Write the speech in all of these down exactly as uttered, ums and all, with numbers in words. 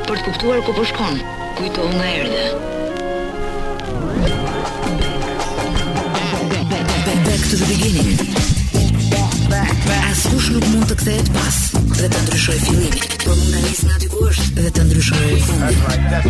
për të kuptuar ku po shkon. Kujto nga erdhe. Back to the beginning. Askush nuk mund të kthehet pas dhe të ndryshojë fillimin, por mund ta nisë nga diku është dhe të ndryshojë fundin.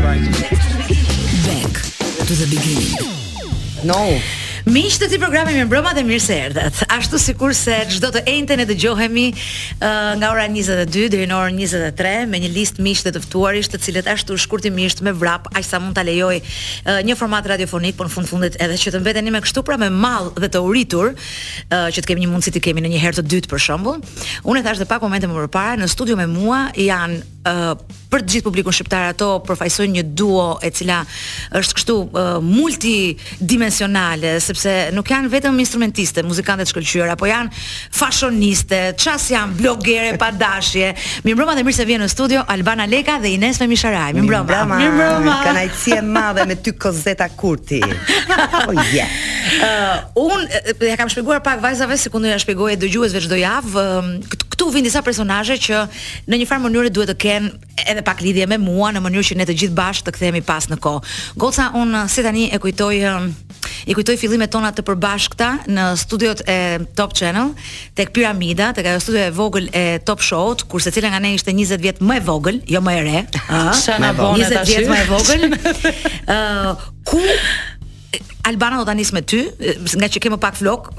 Back to the beginning. No. Miq të këtij programi, mirëmbrëma dhe mirë se erdhët. Ashtu sikur se çdo të enjten e dëgjohemi uh, nga ora njëzet e dy deri në orën njëzet e tre me një listë miqtë të ftuarisht, të cilët ashtu shkurtimisht me vrap, aq sa mund ta lejoj uh, një format radiofonik, por në fund fundit edhe që të mbeteni me kështu pra me mall dhe të uritur, uh, që të kemi një mundësi të kemi në një herë të dytë për shembull. Unë thash edhe pak momente më përpara, në studio me mua janë uh, për të gjithë publikun shqiptar, ato përfaqësojnë një duo e cila është kështu uh, multidimensionale, sepse nuk janë vetëm instrumentiste, muzikante të shkëlqyer, apo janë fashioniste, ças janë blogere pa dashje. Mirëmbrëma dhe mirë se vjen në studio Albana Leka dhe Ines Femisharaj. Mirëmbrëma. Mirëmbrëma. Kënaqësi e madhe me ty Kozeta Kurti. Oh yeah. Uh, unë ja kam shpjeguar pak vajzave, sikur ja shpjegoj dëgjuesve çdo javë, uh, këtu vin disa personazhe që në një farë mënyrë duhet të kenë edhe pak lidhje me mua, në mënyrë që ne të gjithë bashkë të kthehemi pas në kohë. Goca, unë si tani e kujtoj i kujtoj fillimet tona të përbashkëta në studiot e Top Channel, tek Piramida, tek ajo studio e vogël e Top Show-t, kur secila nga ne ishte njëzet vjet më e vogël, jo më e re, ëh, njëzet vjet më e vogël. Ë, uh, ku Albana do ta nis me ty, nga që kemë pak flok.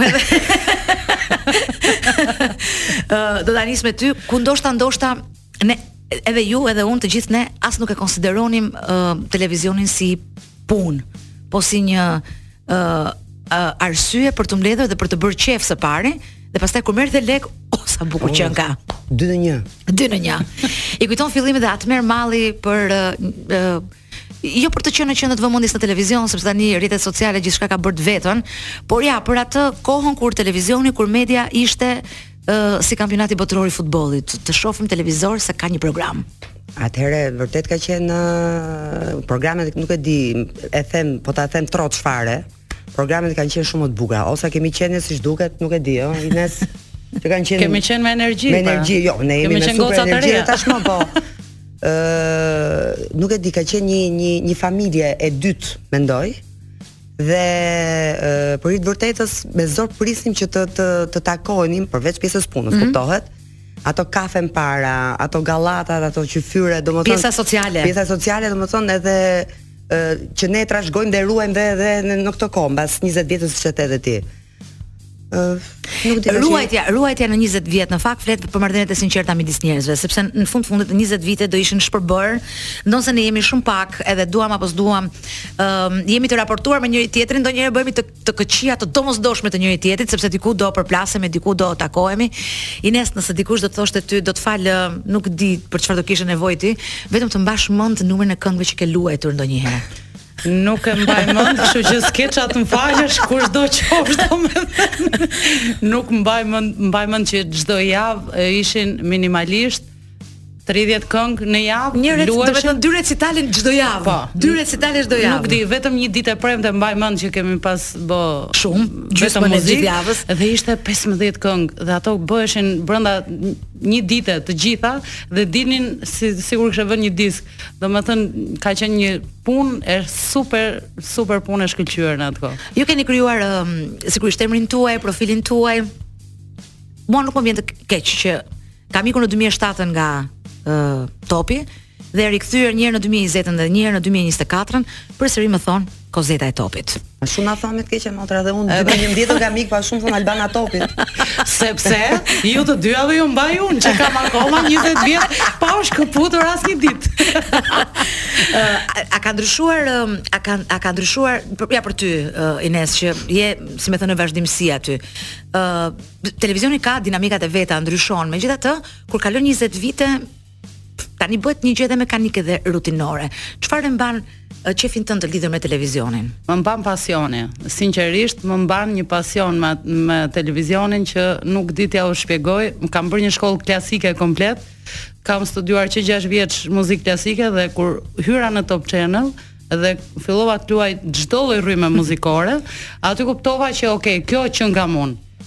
uh, do ta nis me ty, ku ndoshta ndoshta ne edhe ju edhe unë të gjithë ne as nuk e konsideronim uh, televizionin si punë, po si një uh, uh, arsye për të mbledhur dhe për të bërë qef së pari, dhe pastaj kur merr dhe lek, oh sa bukur që nga. dy në një. dy në një. I kujton fillimet dhe atëherë malli për uh, uh, jo për të qenë në qendër të vëmendjes në televizion, sepse tani rrjetet sociale gjithçka ka bërë të vetën, por ja, për atë kohën kur televizioni, kur media ishte uh, si kampionati botëror i futbollit, të shohim televizor se ka një program. Atëherë vërtet ka qenë uh, programet, nuk e di, e them, po ta them trot çfarë. Programet kanë qenë shumë të bukura, ose kemi qenë siç duket, nuk e di, ëh, Ines, që kanë qenë kemi qenë me energji. Me energji, jo, ne jemi me super energji tashmë, po. Ë, uh, nuk e di, ka qenë një një një familje e dytë, mendoj. Dhe uh, për hir të vërtetës me zor prisnim që të të, të takoheshin përveç pjesës punës, mm -hmm. kuptohet. Ato kafe para, ato gallatat, ato qyfyre, domethënë pjesa sociale. Pjesa sociale, domethënë edhe uh, që ne trashëgojmë dhe ruajmë dhe edhe në këtë kohë, mbas njëzet vjetësh që të edhe ti. Uh, nuk di ruajtja, ruajtja në njëzet vjet në fakt flet për marrëdhëniet e sinqerta midis njerëzve, sepse në fund fundit njëzet vite do ishin shpërbër, ndonse ne jemi shumë pak, edhe duam apo s'duam, um, jemi të raportuar me njëri tjetrin, ndonjëherë bëhemi të të këqija, të domosdoshme të njëri tjetrit, sepse diku do përplasemi, diku do takohemi. Ines, nëse dikush do të thoshte ty, do të fal, nuk di për çfarë do kishe nevojë ti, vetëm të mbash mend numrin e këngëve që ke luajtur ndonjëherë. Nuk e mbaj mend, kështu që skeçat më falësh kushdo qofsh domethënë. Nuk mbaj mend, mbaj mend që çdo javë ishin minimalisht tridhjetë këngë në javë. Një rec, do të thënë dy recitale çdo javë. Po, dy recitale çdo javë. Nuk di, vetëm një ditë e premte mbaj mend që kemi pas bë shumë, gjysmën e gjithë javës, dhe ishte pesëmbëdhjetë këngë dhe ato bëheshin brenda një dite të gjitha dhe dinin si sigur kishe vënë një disk. Domethënë ka qenë një punë e super super punë e shkëlqyer në atë kohë. Ju keni krijuar um, sigurisht emrin tuaj, profilin tuaj. Mua nuk më vjen të keq që kam ikur në dy mijë e shtatë nga uh, Topi dhe rikthyer një herë në dy mijë e njëzet dhe një herë në dy mijë e njëzet e katër, përsëri më thon Kozeta e Topit. Ma shumë na thonë të keqe motra dhe unë dy mijë e njëmbëdhjetë nga mik, pa shumë thon Albana Topit. Sepse ju të dyja dhe ju mbaj unë që kam akoma njëzet vjet pa u shkëputur asnjë ditë. uh, a ka ndryshuar a ka a ka ndryshuar ja për ty uh, Ines, që je si më thënë në vazhdimsi aty. Ë uh, televizioni ka dinamikat e veta, ndryshon. Megjithatë, kur kalon njëzet vite tani bëhet një gjë edhe mekanike dhe rutinore. Çfarë e mban qefin tënd të lidhur me televizionin? Më mban pasioni. Sinqerisht më mban një pasion me, me televizionin që nuk di t'ja u shpjegoj. Kam bërë një shkollë klasike komplet. Kam studiuar që gjashtë vjeç muzikë klasike dhe kur hyra në Top Channel dhe fillova të luaj çdo lloj rrymë muzikore, aty kuptova që okay, kjo që nga unë.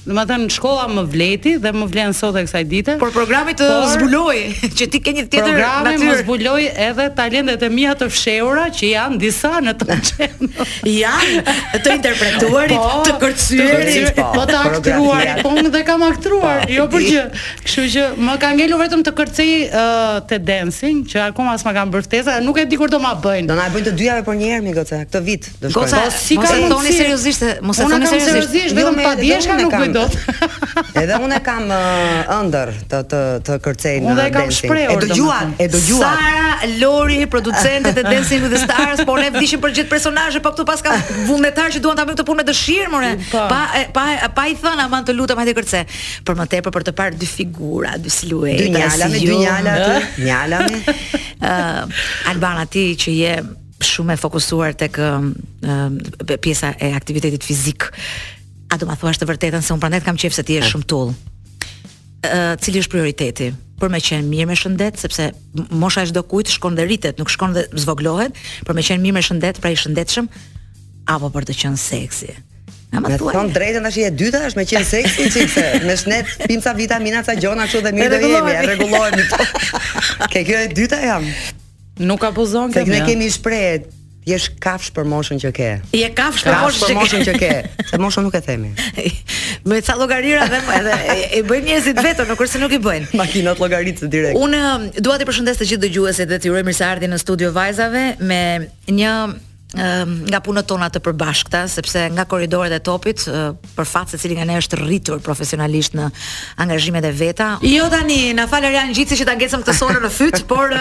domethënë shkolla më vleti dhe më vlen sot e kësaj dite. Por programi të zbuloi që ti ke një tjetër natyrë. Programi më zbuloi edhe talentet e mia të fshehura që janë disa në të channel. Janë të interpretuarit, po, të kërcyerit, po, po të aktruarit, po unë dhe kam aktruar, jo për gjë. Kështu që më ka ngelur vetëm të kërcej uh, të dancing, që akoma as më kanë bërë ftesa, nuk e di kur do ma bëjnë. Do na bëjnë të dyjave për një herë mi goca, këtë vit do shkojnë. Goca, si ka thoni seriozisht, mos e thoni seriozisht, vetëm pa djeshka nuk bëj dot. Edhe unë kam ëndër të të të kërcej në dancing. Unë kam shprehur. E dëgjuat, e dëgjuat. Sara Lori, producente e Dancing with the Stars, po ne vdishim për gjithë personazhe, po këtu pas ka vullnetar që duan ta bëjnë këtë punë me dëshirë, more. Pa pa pa i thënë aman të lutem hajde kërce. Për më tepër për të parë dy figura, dy silueta, dy njala me dy njala aty, njala me. Ë Albana ti që je shumë e fokusuar tek uh, pjesa e aktivitetit fizik. A do ma thuash të vërtetën se unë prandaj kam qejf se ti je shumë tull. Uh, cili është prioriteti? Për me qenë mirë me shëndet, sepse mosha e çdo kujt shkon dhe rritet, nuk shkon dhe zvoglohet, për me qenë mirë me shëndet, pra i shëndetshëm, apo për të qenë seksi? Me thon drejtën tash e dyta është me qenë seksi çikse, me shnet pim ca vitamina ca gjona kështu dhe mirë do jemi, e rregullohemi. Ke kjo e dyta jam. Nuk abuzon këtë. Se ne kemi shprehje, je kafsh për moshën që ke. Je kafsh për moshën, për moshën që ke. Se moshën nuk e themi. Me ca llogarira dhe edhe e bëjnë njerëzit vetëm, nuk është se nuk i bëjnë. Makinat llogaritse direkt. Unë dua t'i përshëndes të gjithë dëgjuesit dhe t'ju uroj mirëseardhje në studio Vajzave me një nga punët tona të përbashkëta, sepse nga korridoret e topit, për fat se cili nga ne është rritur profesionalisht në angazhimet e veta. Jo tani, na fal Arian Gjitsi që ta ngecëm këtë sorë në fyt, por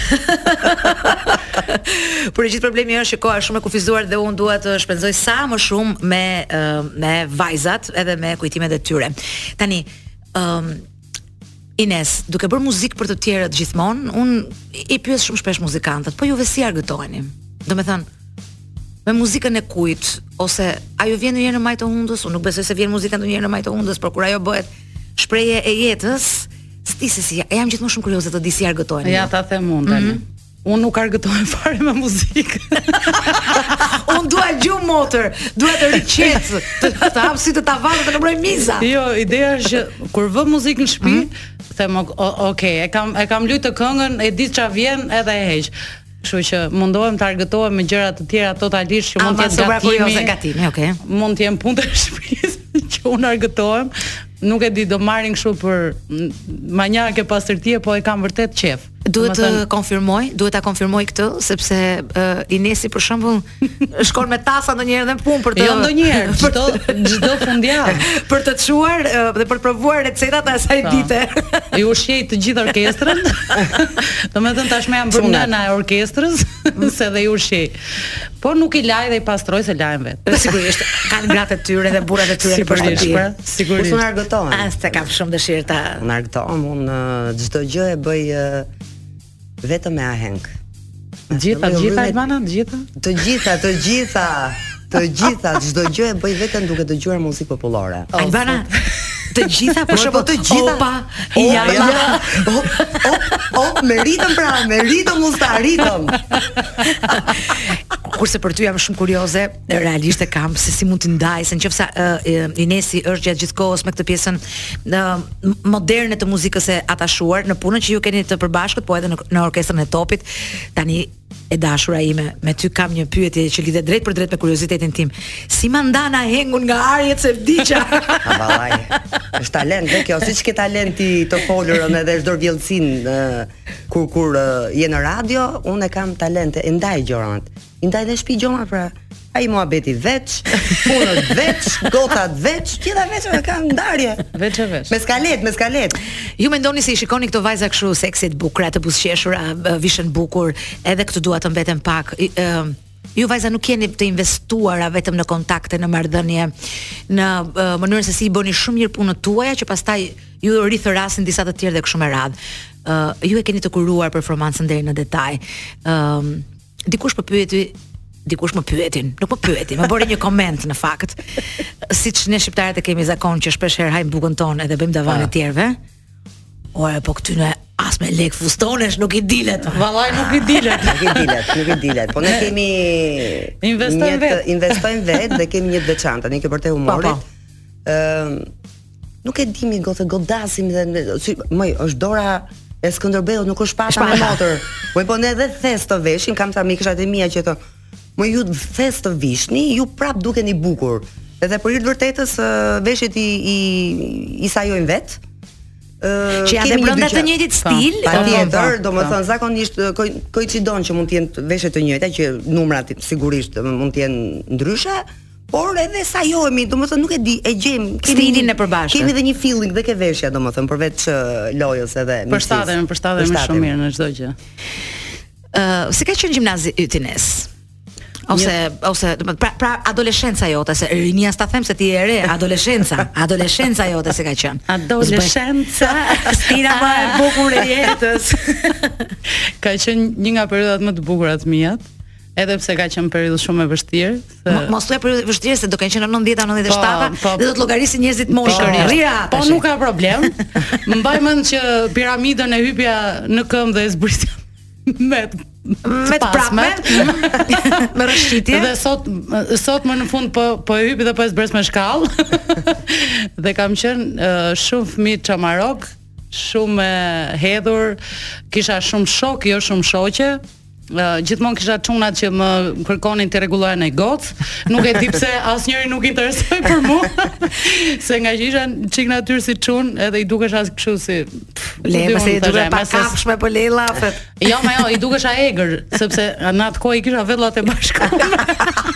por e gjithë problemi është që koha është shumë e kufizuar dhe unë dua të shpenzoj sa më shumë me me vajzat edhe me kujtimet e tyre. Tani, um, Ines, duke bërë muzikë për të tjerët gjithmonë, unë i pyes shumë shpesh muzikantët, po juve si argëtoheni? Do me thënë, me muzikën e kujt, ose ajo vjen ndonjëherë në majtë të hundës, unë nuk besoj se vjen muzika ndonjëherë në majtë të hundës, por kur ajo bëhet shprehje e jetës, sti se si, e jam gjithmonë shumë kurioze të di si argëtoheni. Ja ta them unë tani. Mm -hmm. Unë nuk argëtohem fare me muzikë. Unë dua gjumë motor, dua të riqet, të, të hap sy të tavanit të nëmbroj miza. Jo, ideja është që kur vë muzikë në shtëpi, mm -hmm. them ok, e kam e kam luajtë këngën, e di ç'a vjen edhe e heq. Kështu që mundohem të argëtohem me gjëra të tjera totalisht që mund të jetë gatimi, gatimi, okay. Mund të jem punë të shtëpisë që unë argëtohem. Nuk e di, do marrin kështu për manjake pastërtie, po e kam vërtet qef. Duhet të konfirmoj, duhet ta konfirmoj këtë, sepse uh, Inesi për shembull shkon me tasa ndonjëherë në punë për të jo ndonjëherë, çdo çdo fundjavë për të çuar uh, dhe për të provuar recetat e asaj dite. I ushqej të gjithë orkestrën. Domethënë tashmë jam bërë nëna e orkestrës, se dhe i ushqej. Po nuk i laj dhe i pastroj se lajen vetë. Sigurisht, kanë gratë e tyre dhe burrat e tyre për shtëpi. Sigurisht. Unë argëtohem. As të kam shumë dëshirë ta. Unë argëtohem, unë çdo gjë e bëj vetëm me aheng. Gjitha, gjitha Albana, të gjitha? Të gjitha, të gjitha. Të gjitha, çdo gjë e bëj vetëm duke dëgjuar muzikë popullore. Albana, të gjitha, për shembull të gjitha. Opa, ja, ja. Op, op, op, me ritëm pra, me ritëm usta, ritëm. Kurse për ty jam shumë kurioze, realisht e kam se si mund të ndaj, se nëse uh, Inesi është gjatë gjithkohës me këtë pjesën uh, moderne të muzikës e atashuar në punën që ju keni të përbashkët, po edhe në, në orkestrën e topit. Tani e dashura ime, me ty kam një pyetje që lidhet drejt për drejt me kuriozitetin tim. Si ma ndana hengun nga arjet se vdiqa? Vallai. Është talent dhe kjo, siç ke talenti të folurën edhe çdo vjellësinë uh, kur kur uh, je në radio, unë e kam talente, e ndaj gjërat. I ndaj dhe shtëpi gjëra pra. Ai muhabeti veç, punët veç, gotat veç, gjitha veç e kam ndarje. Veç e veç. Me skalet, me skalet. Ju mendoni se i shikoni këto vajza kështu seksit, bukura, të buzëqeshura, vishën bukur, edhe këtu dua të mbeten pak. Uh, Ju vajza nuk jeni të investuara vetëm në kontakte, në marrëdhënie, në uh, mënyrën se si i bëni shumë mirë punët tuaja që pastaj ju rithërasin disa të tjerë dhe kështu me radhë. Uh, ju e keni të kuruar performancën deri në detaj. Ëm uh, dikush po pyeti Dikush më pyetin, nuk më pyetin, më bëri një koment në fakt. Siç ne shqiptarët e kemi zakon që shpesh herë hajmë bukën tonë edhe bëjmë davan e tjerëve. Ore, po këty në as me lek fustonesh nuk i dilet. Vallai nuk i dilet. Nuk i dilet, nuk i dilet. Po ne kemi investojmë vetë, investojmë vetë dhe kemi një të veçantë, ne ke për te humorit. Ëm nuk e di mi gotë godasim dhe si, më është dora e Skënderbeut, nuk është pata me motor. Po po ne edhe thes të veshim, kam ta mikishat e mia që thonë, "Më ju thes të vishni, ju prap dukeni bukur." Edhe për hir të vërtetës veshjet i i, i sajojnë vet. Ë, që janë brenda të njëjtit stil. Patjetër, domethënë zakonisht koincidon që mund të jenë veshje të njëjta, që numrat sigurisht mund të jenë ndryshe, por edhe sajohemi, domethënë nuk e di, e gjejmë stilin e përbashkët. Kemi edhe një feeling dhe ke veshja, domethënë përveç lojës edhe misisë. Përshtatemi, përshtatemi shumë mirë në çdo gjë. Ë, si ka qenë gjimnazi yt Ines? Ose Një... ose pra, pra adoleshenca jote, se rinia s'ta them se ti je e re, adoleshenca, adoleshenca jote si ka qenë. Adoleshenca, stina më e bukur e jetës. Ka qenë një nga periodat më të bukura të mia, edhe pse ka qenë periudhë shumë e vështirë. Se... Mos thuaj periudhë e vështirë se do kanë qenë në nëntëdhjetë nëntëdhjetë e shtatë dhe do të llogarisin njerëzit moshë. Po, po nuk ka problem. Mbaj mend që piramidën e hypja në këmbë dhe e zbritja me me të prapme me rëshqitje dhe sot sot më në fund po po e hypi dhe po e zbres me shkallë. Dhe kam qenë uh, shumë fëmijë çamarok, shumë hedhur, kisha shumë shok, jo shumë shoqe. Uh, gjithmonë kisha çunat që më kërkonin të rregulloja në gocë. Nuk e di pse asnjëri nuk interesoi për mua. Se nga që isha çik natyrë si çun, edhe i dukesh as kështu si le, pse i duket pa kafshme po le llafet. Jo, më jo, i dukesha egër, sepse në atë kohë i kisha vellat e bashkuara.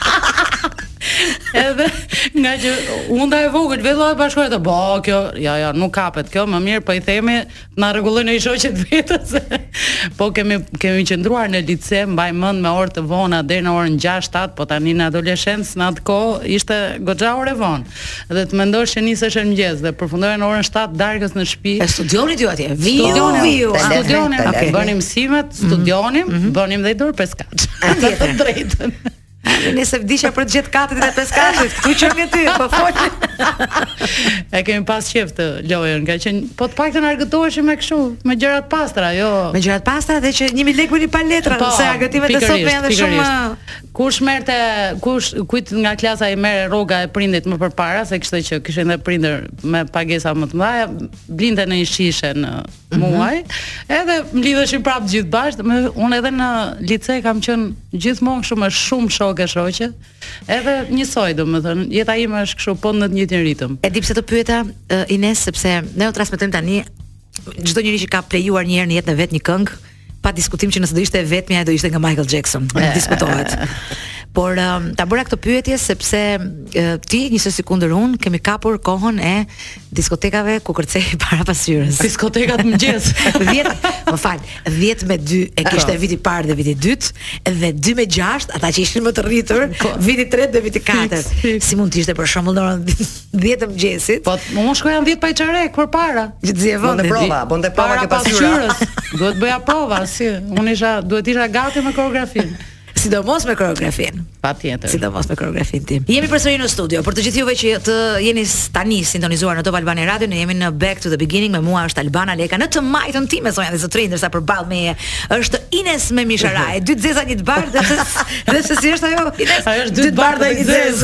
Edhe nga që unda e vogël vellat e bashkuara, po kjo, ja ja, nuk kapet kjo, më mirë po i themi na rregullojnë ai shoqet vetës. Po kemi kemi qëndruar në lice, mbaj mend me orë të vona deri në orën gjashtë shtatë, po tani në adoleshencë në atë kohë ishte goxha orë vonë. Dhe të mendosh që nisesh në mëngjes dhe përfundoi në orën shtatë darkës në shtëpi. E studionit ju atje? Viu, viu. Studionim, okay. Bënim mësimet, studionim, mm -hmm. bënim dhe i dorë peskaç. Atje drejtën. Nëse vdisha për të gjetë katit e peskashit, këtu që me ty, po fol. E kemi pas qef të lojën, ka qenë, po të paktën argëtoheshim me kështu, me gjërat pastra, jo. Me gjërat pastra dhe që një mijë lekë për një paletra, po, se argëtimet e sotme janë dhe shumë. Kush merrte, kush kujt nga klasa i merre rroga e prindit më përpara, se kishte që kishin edhe prindër me pagesa më të mëdha, blinte në një shishe në muaj, edhe mlidheshin prapë gjithë bashkë. Unë edhe në lice kam qenë gjithmonë kështu me shumë shokë shoqe. Edhe njësoj, domethënë, jeta ime është kështu po në të njëjtin ritëm. E di pse të pyeta uh, Ines, sepse ne u transmetojmë tani çdo njeri që ka plejuar një herë në jetën e vet një këngë, pa diskutim që nëse do ishte e vetmja ai do ishte nga Michael Jackson. Nuk diskutohet. Por um, ta bëra këtë pyetje sepse uh, ti njësoj kundër unë kemi kapur kohën e diskotekave ku kërcej para pasyrës. Diskotekat mëngjes. dhjetë, më fal, dhjetë me dy e kishte viti i parë dhe viti i dytë, dhe dy me gjashtë, ata që ishin më të rritur, viti i tretë dhe viti i katërt. Si mund të ishte për shembull në orën dhjetë të mëngjesit? Po unë shkoja në dhjetë pa i çarek përpara. Që të zje vënë prova, bonte prova ke pasyrës. Duhet bëja prova, si unë isha duhet isha gati me koreografinë. Sidomos me koreografin. Patjetër. Sidomos me koreografin tim. Jemi përsëri në studio. Për të gjithë juve që të jeni tani sintonizuar në Top Albania Radio, ne jemi në Back to the Beginning, me mua është Albana Leka në të majtën time, zonja dhe zotëri, ndërsa përballë meje është Ines me Misharaj, dy të zeza një të bardhë, dhe dhe se si është ajo Ines? Ajo është dy të bardhë dhe një zezë.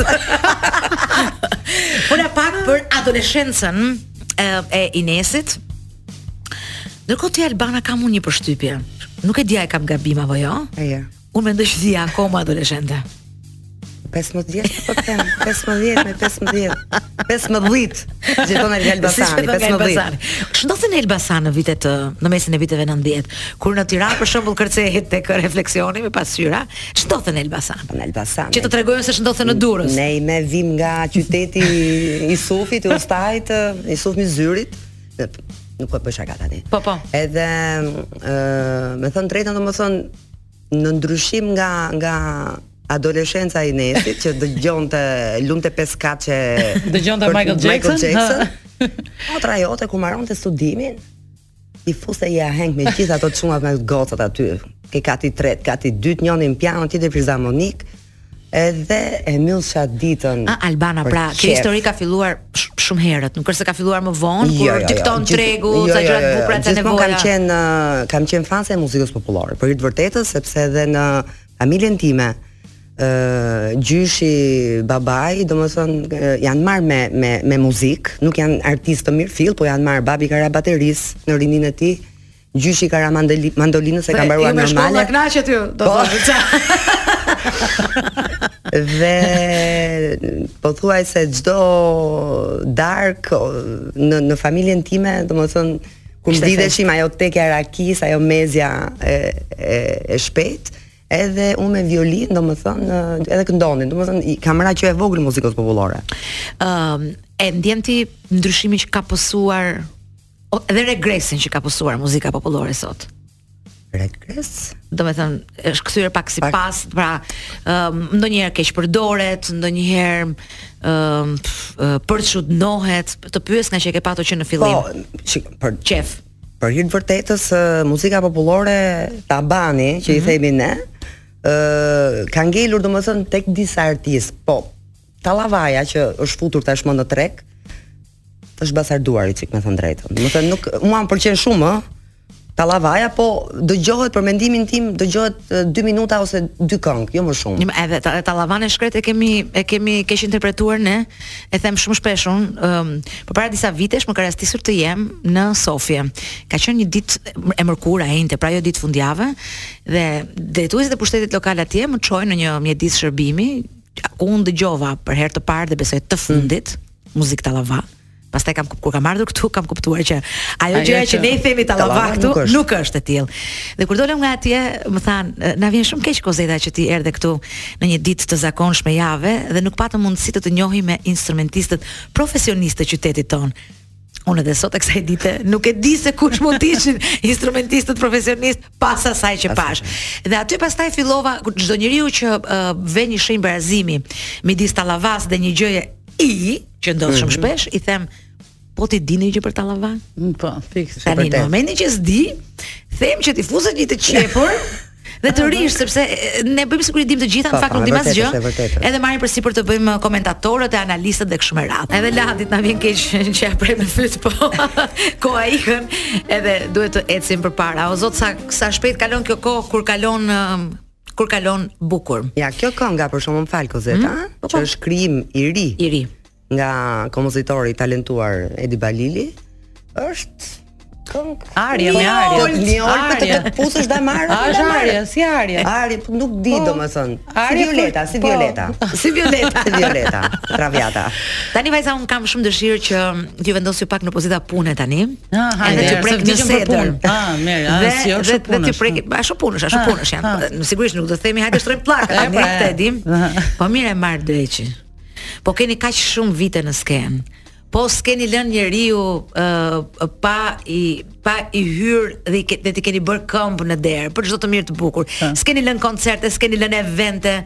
Po na pak për adoleshencën e, e Inesit. Ndërkohë ti Albana kam unë një përshtypje. Nuk e di a e kam gabim apo jo? Ja. Unë mendoj që dia akoma adoleshente. pesëmbëdhjetë vjeç po them, pesëmbëdhjetë me pesëmbëdhjetë. pesëmbëdhjetë. Gjithmonë në Elbasani, pesëmbëdhjetë. Ç'ndodhte në Elbasan në vitet në mesin e viteve nëntëdhjetë, kur në Tiranë për shembull kërcehet tek refleksioni me pasqyra, ç'ndodhte në Elbasan? Në Elbasan. Që të tregojmë se ç'ndodhte në Durrës. Ne i me vim nga qyteti i Sufit, i Ustajt, i Suf Mizyrit. Nuk po bësh aka tani. Po po. Edhe ë, me thënë drejtën, domethënë në ndryshim nga nga adoleshenca e Inesit që dëgjonte lumte peskaçe, dëgjonte Michael Jackson. Jackson. Otra jote ku mbaronte studimin, i fuste ja heng me gjithë ato çunat me gocat aty. Ke kati tret, kati dytë, njëri në piano, tjetri frizharmonik. Edhe e mbyllsha ditën. Ah, Albana, pra, kjo histori ka filluar sh shumë herët, nuk është se ka filluar më vonë, jo, kur jo, dikton jo, tregu, jo, sa jo, gjëra të jo, bukura të Gjithmonë nevoja. kam qenë kam qenë fanse e muzikës popullore, për hir të vërtetës, sepse edhe në familjen time Uh, gjyshi babai, domethënë uh, janë marrë me me me muzikë, nuk janë artistë të mirë fill, po janë marrë babi ka ra baterisë në rininë e tij, gjyshi ka ra mandolinës e ka mbaruar normale. Ju më shkolla knaqe ty, do të thotë. Dhe po thuaj se çdo dark në në familjen time, domethënë kur mblidheshim ajo tekja rakis, ajo mezja e e, e shpejt. Edhe unë me violin, domethënë, edhe këndonin, domethënë kam ra që e vogël muzikës popullore. Ëm, um, e ndjen ti ndryshimin që ka pësuar edhe regresin që ka pësuar muzika popullore sot? Regres? Domethënë, është kthyer pak si pak... pas, pra, um, ndonjëherë keq përdoret, ndonjëherë ëm um, përçudnohet, të pyes nga që e ke patur që në fillim. Po, shik, për qef. Për hir të vërtetës, muzika popullore tabani, që mm-hmm. i themi ne, ë ka ngelur domethënë tek disa artistë, po Tallavaja që është futur tashmë në treg, është bazarduar i çik me thënë drejtën. Domethënë nuk mua më pëlqen shumë, ë Tallavaja, po dëgjohet për mendimin tim, dëgjohet dy minuta ose dy këngë, jo më shumë. Edhe Tallavan e shkret e kemi e kemi keq interpretuar ne, e them shumë shpesh unë, um, përpara disa vitesh më ka rastisur të jem në Sofje. Ka qenë një ditë e mërkurë e njëjtë, pra jo ditë fundjavë, dhe drejtuesit e pushtetit lokal atje më çojnë në një mjedis shërbimi, ku unë dëgjova për herë të parë dhe besoj të fundit mm. muzikë Tallava. Pastaj kam kur kam ardhur këtu kam kuptuar që ajo gjëja që ne i themi Tallava këtu nuk, nuk është e tillë. Dhe kur dolëm nga atje, më than, na vjen shumë keq Kozeta që ti erdhe këtu në një ditë të zakonshme jave dhe nuk patëm mundësi të të njohim me instrumentistët profesionistë të qytetit ton. Unë edhe sot e kësaj dite nuk e di se kush mund të ishin instrumentistët profesionistë pas asaj që pash. Dhe aty pastaj fillova çdo njeriu që uh, vë një shenjë barazimi midis Tallavas dhe një gjëje i që ndodh shumë shpesh, i them, po ti dini gjë për Tallavan? Po, fiks. Tani në momentin që s'di, them që ti fuzet një të qepur dhe të rish, sepse ne bëjmë sikur i dim të gjitha, në fakt nuk dim asgjë. Edhe marrim përsipër të bëjmë komentatorët e analistët dhe kështu me radhë. Edhe Ladit na vjen keq që ja prem në fyt, po koha ikën, edhe duhet të ecim përpara. O zot, sa sa shpejt kalon kjo kohë kur kalon kur kalon bukur. Ja, kjo kënga për shkakun fal Kozeta, mm? që po, është krijim i ri. I ri. Nga kompozitori talentuar Edi Balili, është këngë Arje me Arje. Një orë të të pusësh da marrë. A është Arje, si Arje. Arje, po nuk di domethënë. Si Violeta, si Violeta. Si Violeta, si Violeta, Traviata. Tani vajza, un kam shumë dëshirë që t'ju vendosë pak në pozita pune tani. Ah, edhe të prek një sedër. Ah, mirë, a si është punë. Dhe të prek, ashtu punësh, ashtu punësh janë. Sigurisht nuk do të themi hajde shtrojmë pllakat, ne këtë e dim. Po mirë e marr dreçi. Po keni kaq shumë vite në skenë. Po s'keni lënë njeriu uh, pa i pa i hyr dhe, dhe ti keni bërë këmbë në derë për çdo të mirë të bukur. S'keni lënë koncerte, s'keni lënë evente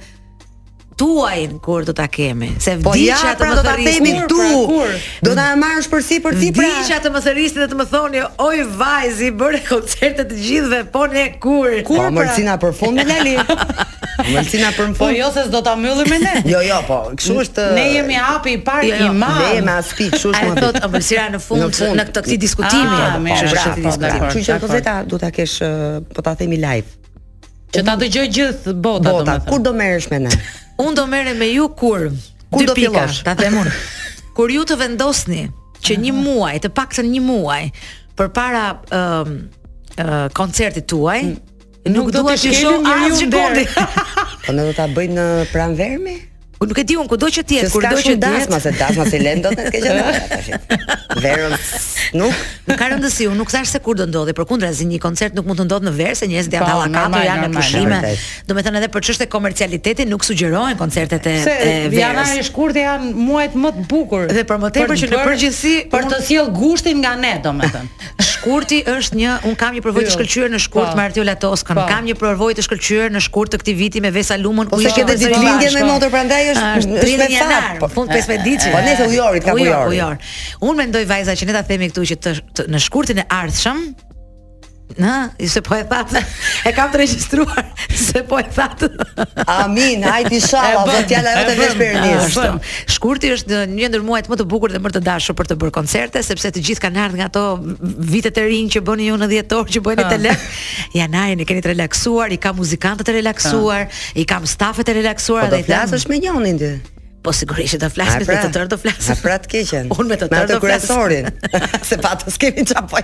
tuajin kur do ta kemi. Se po vdiqja ja, të pra, më do ta themi këtu. Do ta marrësh përsi për ti pra. Vdiqja të më thërrisni dhe të më thoni, oj vajzi, bëre koncerte të gjithëve, po ne kur. Kur po, Mërcina për fund me Lali. Mërcina për fund. Po jo se s'do ta mbyllim me ne. Jo, jo, po, kështu është. Ne jemi hapi i parë i madh. Ne jemi as pikë, kështu është. Ai thot ëmbëlsira në fund në këtë këtij diskutimi. Kështu që Kozeta do ta kesh, po ta themi live. Që ta dëgjoj gjithë bota, domethënë. Kur do merresh me ne? Unë do merrem me ju kur? Kur do fillosh? Ta them unë. Kur ju të vendosni që një muaj, të paktën një muaj përpara ëm uh, koncertit tuaj, mm. nuk do të shoh as sekundi. Po ne do ta bëjmë në pranvermi? Nuk e di un kudo që të jetë, kudo që të jetë. Dasma se dasma se lën dot ne s'ke gjë tash. Verën nuk nuk ka rëndësi, un nuk thash se kur do ndodhi, përkundrazi një koncert nuk mund të ndodhë në verë se njerëzit janë tallakatur, janë në pushime. Domethënë edhe për çështje komercialiteti nuk sugjerohen koncertet e verës. Janari shkurtë janë muajt më të bukur. Dhe për më tepër që në përgjithësi për të sjell gushtin nga ne, domethënë. Shkurti është një, un kam një përvojë të shkëlqyer në shkurt me Artiola Toskën, kam një përvojë të shkëlqyer në shkurt të këtij viti me Vesa Lumën, ku ishte edhe ditëlindjen me motor, prandaj është është me fat, fund pesëmbëdhjetë ditë. Po nëse ujorit ka ujor. Ujor. Unë mendoj vajza që ne ta themi këtu që të, të, në shkurtin e ardhshëm Na, se po e thatë. E kam të regjistruar se po e thatë. Amin, hajde inshallah, do t'jala jote vesh pernis. Shkurti është një ndër muajt më të bukur dhe më të dashur për të bërë koncerte, sepse të gjithë kanë ardhur nga ato vitet e rinj që bëni ju në dhjetor, që bëni tele. Janarin e keni të relaksuar, i kam muzikantët e relaksuar, i kam stafet e relaksuar dhe i flasësh me Jonin ti. Po sigurisht do flas me të tërë do flas. A pra të keqen. Unë me të tërë do flas. Se patës kemi çapoj.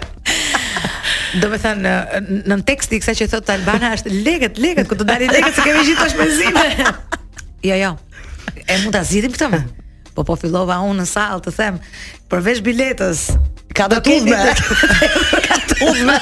Do me thënë, në teksti kësa që thotë Albana është legët, legët, ku të dali legët se kemi gjithë të shmenzime. Jo, jo, e mund të zhidim këtë me. Po po fillova unë në salë të them, përveç biletës, ka të tudhme. Ka të tudhme.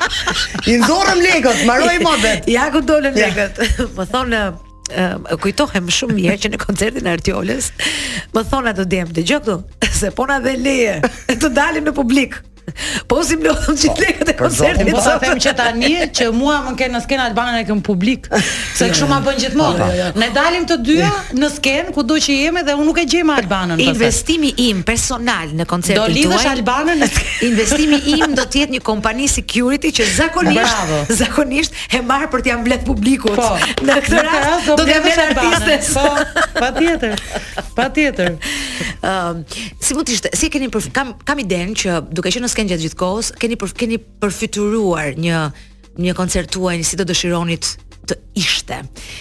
I ndorëm legët, maroj modet. Ja ku dolën legët. Më thonë, Uh, kujtohem shumë mirë që në koncertin e Artiolës më thonë ato djemë, dëgjoj këtu, se po na dhe leje të dalim në publik. Po si mlodhëm gjithë lekët e koncertit. Po sa them që tani që mua më kanë në skenë Albanën e këm publik, se kështu ma bën gjithmonë. Ne dalim të dyja në skenë kudo që jemi dhe unë nuk e gjej më Albanën. Investimi im personal në koncertin tuaj. Do lidhësh Albanën në skenë. Investimi im do të jetë një kompani security që zakonisht zakonisht e marr për t'ia mbledh publikut. Po, në këtë rast do t'ia mbledh artistes. Po, patjetër. Patjetër. Ëm, si mund të ishte? Si keni përf... kam kam idenë që duke qenë në skenë gjatë gjithë kohës, keni për, keni përfituar një një koncert tuaj si do dëshironit të ishte.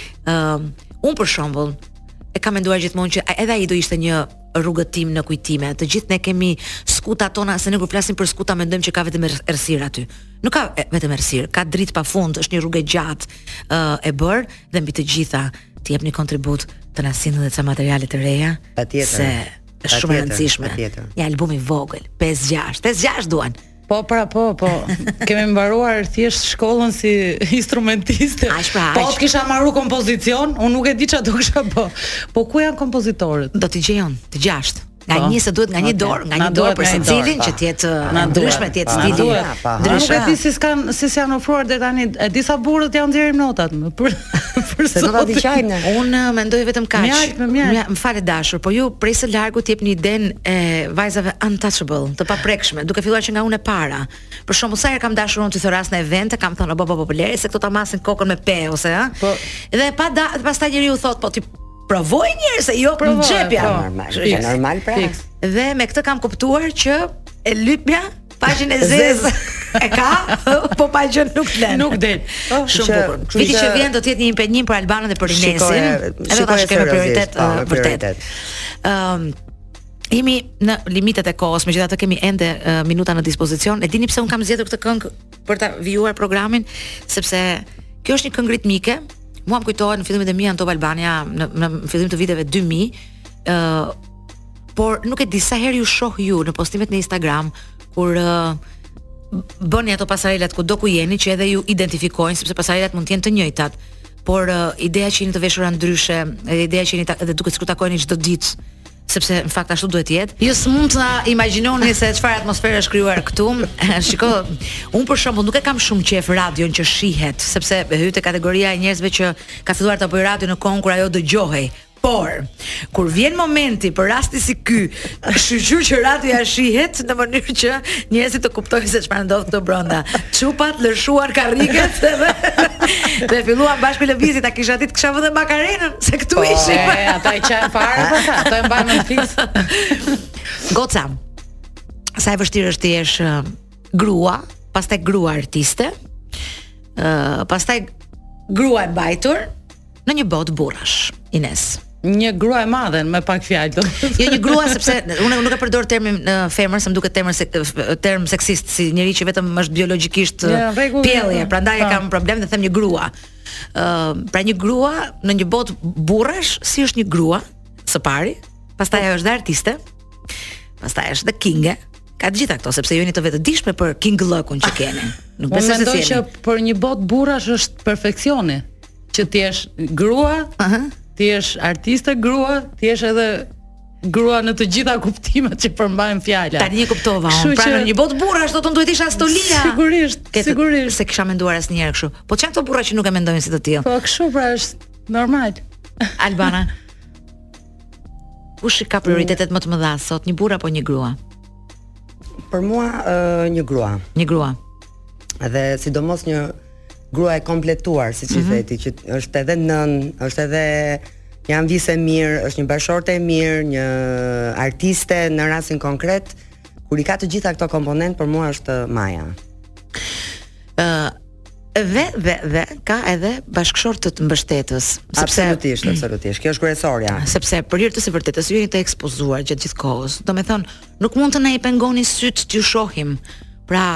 Ëm, unë për shembull e kam menduar gjithmonë që edhe ai do ishte një rrugëtim në kujtime. Të gjithë ne kemi skutat tona, se ne kur flasim për skuta mendojmë që ka vetëm errësirë aty. Nuk ka vetëm errësirë, ka dritë pafund, është një rrugë e gjatë uh, e bër dhe mbi të gjitha të jepni kontribut të na sillni edhe ca materiale të reja. Patjetër. Se është shumë e rëndësishme. Një album i vogël, pesë gjashtë, pesë gjashtë duan. Po, pra, po, po. Kemi mbaruar thjesht shkollën si instrumentiste. Aq pra, po të kisha marru kompozicion, unë nuk e di çfarë do kisha bë. Po ku janë kompozitorët? Do t'i gjejon, të gjashtë. Nga një se duhet nga një dorë, nga një dorë për secilin që të jetë ndryshme, të jetë stili ndryshëm. Nuk e di si s'kan si janë ofruar deri tani, e disa burrët janë nxjerrim notat më për për se do ta dëgjojnë. Unë mendoj vetëm kaq. Mjalt, mjalt. Më fal dashur, po ju prej së largu të jepni idenë e vajzave untouchable, të paprekshme, duke filluar që nga unë e para. Për shembull, sa herë kam dashur unë të thëras në evente, kam thënë bo bo popullere se këto ta masin kokën me pe ose ha. Po. Dhe pa pastaj njeriu thot po ti provoj njerë se jo në xhepja. Normal, është normal pra. Dhe me këtë kam kuptuar që e lypja paqen e zezë e ka, po pa gjë nuk lën. Nuk del. Shumë bukur. Viti që vjen do të jetë një impenjim për Albanën dhe për Inesin. Edhe tash kemi prioritet vërtet. Ëm jemi në limitet e kohës, megjithatë kemi ende uh, minuta në dispozicion. E dini pse un kam zgjedhur këtë këngë për ta vijuar programin, sepse kjo është një këngë ritmike. Mua më kujtohet në fillimet e mia në Top Albania në, në fillim të viteve dy mijë, ë uh, por nuk e di sa herë ju shoh ju në postimet në Instagram kur uh, bëni ato pasarelat kudo ku jeni që edhe ju identifikojnë, sepse pasarelat mund të jenë të njëjtat, por uh, ideja që jeni të veshura ndryshe, ideja që jeni edhe duket sikur takojeni çdo ditë, sepse në fakt ashtu duhet të jetë. Ju s'mund ta imagjinoni se çfarë atmosfere është krijuar këtu. Shiko, unë për shembull nuk e kam shumë qef radion që shihet, sepse hyj te kategoria e njerëzve që ka filluar të bëjë radio në kohën kur ajo dëgjohej. Por, kur vjen momenti për rasti si ky, shqyr që radioja shihet në mënyrë që njerëzit të kuptojnë se çfarë ndodh këtu brenda. Çupat lëshuar karriget dhe dhe filluan bashkë lëvizje, ta kisha ditë kisha vënë makarenën, se këtu po, ishim. Po, ata i çajnë fare po sa, ato e mbajnë në fiks. Goca. Sa e vështirë është të jesh uh, grua, pastaj grua artiste, uh, pastaj grua e mbajtur në një botë burrash. Ines. Një grua e madhe me pak fjalë. Jo një grua sepse unë nuk e përdor termin uh, femër, se më duket term se, term seksist, si njëri që vetëm është biologjikisht uh, pjellje, prandaj e kam problem dhe them një grua. Ë, uh, pra një grua në një botë burrash, si është një grua së pari, pastaj ajo është dhe artiste, pastaj është dhe kinge. Ka të gjitha këto, sepse ju jeni të vetëdijshme për king lëkun që keni. Nuk besoj se mendoj që për një botë burrash është perfeksioni, që ti jesh grua, aha, ti jesh artiste grua, ti jesh edhe grua në të gjitha kuptimet që përmbajnë fjala. Tani e kuptova unë. Pra në një botë burrash do të duhet isha Stolia. Sigurisht, Ketë, sigurisht. Se kisha menduar asnjëherë kështu. Po çan këto burra që nuk e mendojnë si të tillë. Po kështu pra është normal. Albana. Kush ka prioritetet më të mëdha sot, një burr apo një grua? Për mua uh, një grua. Një grua. Dhe sidomos një grua e kompletuar, siç i Mhm. theti, që është edhe nën, është edhe një anëvise e mirë, është një bashorte e mirë, një artiste në rastin konkret, kur i ka të gjitha këto komponent, për mua është Maja. Ë dhe dhe dhe ka edhe bashkëshortë të mbështetës, sepse Absolutisht, absolutisht. Kjo është kryesorja. sepse për hir të së vërtetës ju jeni të ekspozuar gjatë gjithë kohës. Domethënë, nuk mund të na i pengoni syt t'ju shohim. Pra,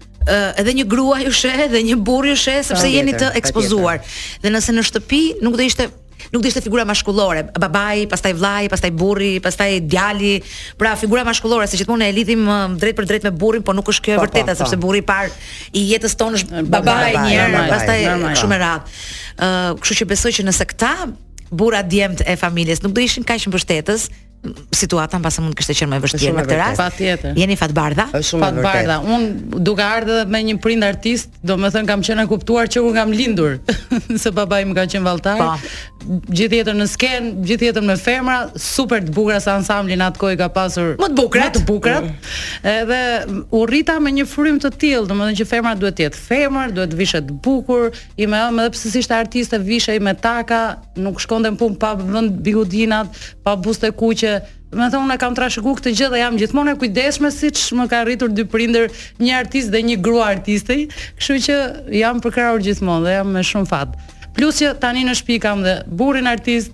ë edhe një grua ju sheh dhe një burr ju sheh sepse Patjetër, jeni të ekspozuar. Dhe nëse në shtëpi nuk do ishte nuk do ishte figura maskullore, babai, pastaj vllai, pastaj burri, pastaj djali, pra figura maskullore, se gjithmonë e lidhim uh, drejt për drejt me burrin, por nuk është kjo e Po, vërteta, po, po. sepse burri i parë i jetës tonë është Babai, babai një herë, normal, pastaj normal. kështu me radhë. Ë, kështu që besoj që nëse këta burra djemt e familjes nuk do ishin kaq mbështetës, situata mbase mund të kishte qenë më e vështirë Shumë në e këtë rast. Patjetër. Jeni fatbardha. Është shumë e Fat bardha, vërtetë. un duke ardhur me një prind artist, domethënë kam qenë e kuptuar që un kam lindur se babai më ka qenë valltar. Po. Gjithë jetën në sken, gjithë jetën me femra, super të bukura se ansamblin atë kohë ka pasur Më të bukrat. më të bukrat. Edhe u rrita me një frym të tillë, domethënë që femra duhet të jetë femër, duhet të vishet bukur, i më edhe pse ishte artiste vishej me taka, nuk shkonte në punë pa vend bigudinat, pa buste kuqe. Me thonë, unë e kam trashëguar këtë gjë dhe jam gjithmonë e kujdesshme siç më ka rritur dy prindër, një artist dhe një grua artiste, kështu që jam përkrahur gjithmonë dhe jam me shumë fat. Plus që tani në shtëpi kam dhe burrin artist.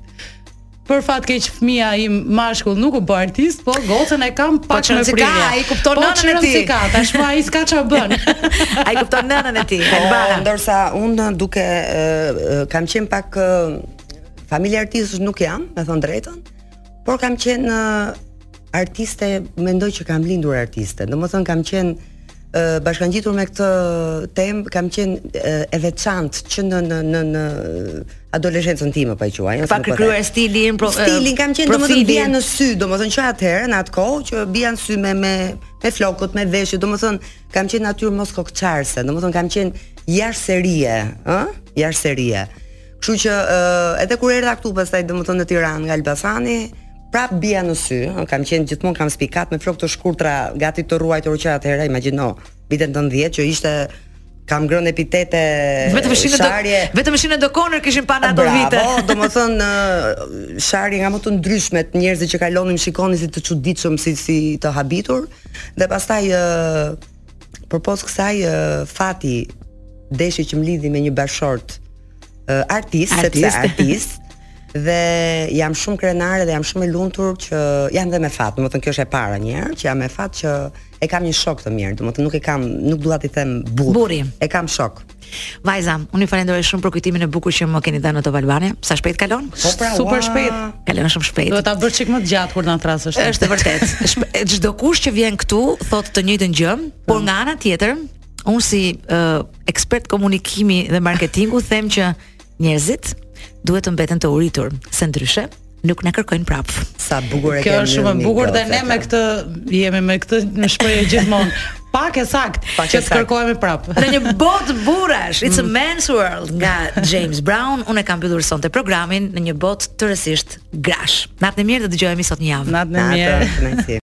Për fat keq fëmia im mashkull nuk u bë artist, po gocën e kam pak çon me si ka, prirje. ai kupton po, nënën e çon tij. si ka, tashmë ai s'ka ç'a bën. Ai kupton nënën e tij, Po, Elbara. ndërsa unë duke e, e, kam qenë pak e, familje artistësh nuk jam, me thënë drejtën, por kam qenë e, artiste, mendoj që kam lindur artiste. Domethënë kam qenë e, bashkangjitur me këtë temë, kam qenë e, e veçantë që në në në, në adoleshencën time po e quaj. ose Pa nuk po kryer them. stilin, pro, Stilin kam qenë domethënë profilin. bija në sy, domethënë që atëherë në atë kohë që bija në sy me me me flokët, me veshje, domethënë kam qenë natyrë mos kokçarse, domethënë kam qenë jashtë serie, ë? Jashtë serie. Kështu që uh, edhe kur erdha këtu pastaj domethënë në Tiranë nga Elbasani, prap bija në sy, ë? Kam qenë gjithmonë kam spikat me flokë të shkurtra, gati të ruajtur që atëherë, imagjino, vitet nëntëdhjetë që ishte kam ngrënë epitete Vetëm shinë do sharje. vetëm shinë do Conor kishin pa në ato vite. Bravo, domethënë sharje nga më të ndryshmet, njerëzit që kalonin shikonin si të çuditshëm, si si të habitur, dhe pastaj ë përpos kësaj ë, fati deshi që më lidhi me një bashort ë, artist, sepse Artist. artist dhe jam shumë krenare dhe jam shumë e lumtur që jam dhe me fat, domethënë kjo është e para një herë që jam me fat që e kam një shok të mirë, domethënë nuk e kam, nuk dua t'i them burr. Burri. E kam shok. Vajza, unë ju falenderoj shumë për kujtimin e bukur që më keni dhënë në Top Albania. Sa shpejt kalon? Po pra, Super ua. shpejt. Kalon shumë shpejt. Duhet ta bësh çik më të gjatë kur na thrasësh. Është e vërtet. Shpe- Çdo kush që vjen këtu thotë të njëjtën gjë, por nga ana tjetër, unë si uh, ekspert komunikimi dhe marketingu them që njerëzit duhet të mbeten të uritur, se ndryshe nuk na kërkojnë prap. Sa bukur e Kjo ke është shumë e mirë, bukur dhe Goce, ne me kjo. këtë jemi me këtë në shprehje gjithmonë. Pak e sakt, Pak e që të sakt. kërkohemi prapë. Në një botë burrash, It's a Man's World nga James Brown, unë e kam mbyllur sonte programin në një botë tërësisht grash. Natën e mirë dhe dëgjohemi sot një javë. Natën e Natë, mirë. kënaqësi.